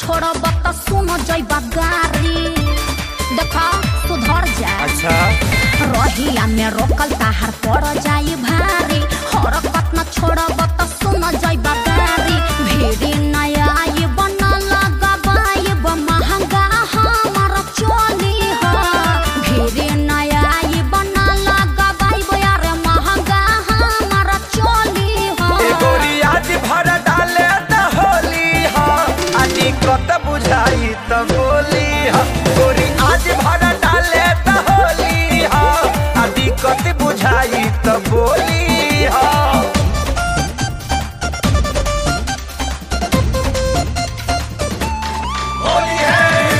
छोड़ब त सुन जइबा गारी देखा सुधर जा। अच्छा रहिया में रोकल ताहार पड़ जाई भारी हरकत न छोड़ब त सुन जइबा गारी भीड़ी नया ये बना लगाबाई ब महंगा हमार चोली हो भीड़ी नया ये बना लगाबाई ब यार महंगा हमार चोली हो। गोरी आज भर डाले त होली हो आदि कत बुझाई त बोली हो गोरी आज भर डाले त होली हो आदि कत बुझाई त बोली हो। होली है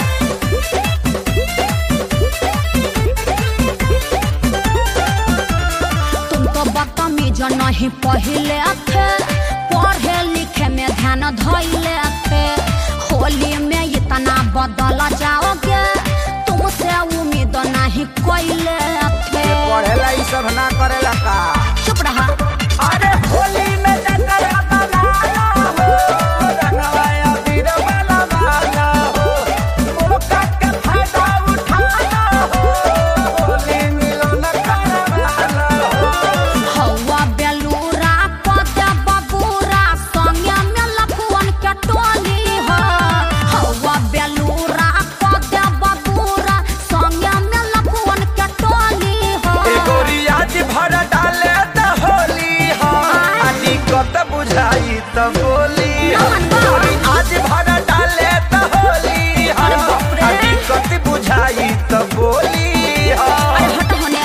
तुम तो बदतमीज नहीं पहिले थे पढ़े लिखे में ध्यान धइले थे होली में इतना बदल जाओगे तुमसे उम्मीद नहीं कोइले थे। पढ़ेला ई सब ना करेला का चुप रहा। अरे होली में जकरा बनाना हो रंगवाया वीर वाला वाला हो मौका के फायदा उठाना हो होली मिलन करवाना हो। हवा बेलूरा पद बबूरा संगे में लखुअन के टोली हो हवा बेलूरा पद बबूरा संगे में लखुअन के टोली हो। ए गोरी आज भर डाले त होली हो आदि कत बुझाई त बोली हो गोरी आज भर डाले त होली हो आदि कत बुझाई त बोली हो। अरे हट होने।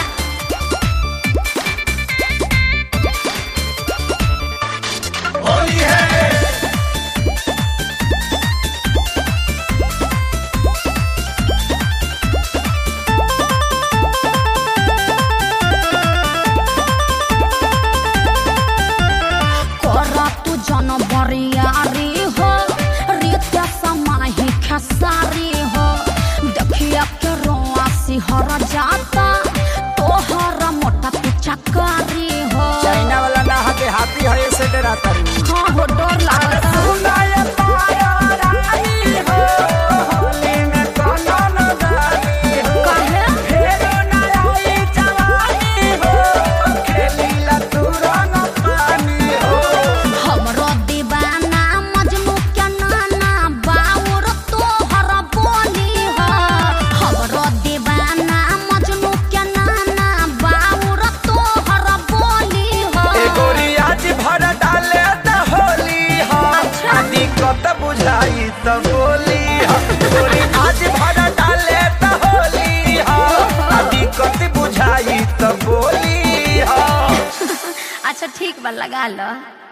होली है कोरा तू जन बरियारी हो रित्या समाही खेसारी हो देखिया के रोआ सिहर जाता तोहर मोटा तू चकारी हो। चाइना वाला ना हके हाथी है ऐसे डराता रू। हाँ हो डर लागता। सुनाए पाया रानी हो होली में कोनो न जानी हो काहे हेरो ना आई जवानी हो खेली ला तू रंग पानी हो। हमरो दीवाना मजनू के नाना बाउर तोहर बोली हो हमरो दीवाना मजनू के नाना बाउर तोहर बोली हो। ए गोरी आज भर डाले त होली हो आदि कत बुझाई त बोली हो गोरी आज भर डाले त होली हो आदि कत बुझाई त बोली हो। अच्छा ठीक बा लगा लो।